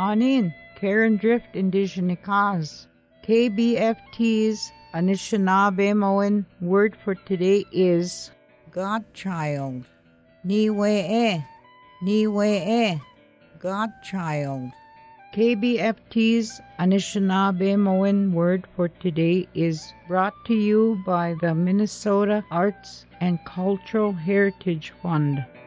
Anin, Karen Drift Indigenikaz. KBFT's Anishinaabe word for today is Godchild. Niwe Godchild. KBFT's Anishinaabe word for today is brought to you by the Minnesota Arts and Cultural Heritage Fund.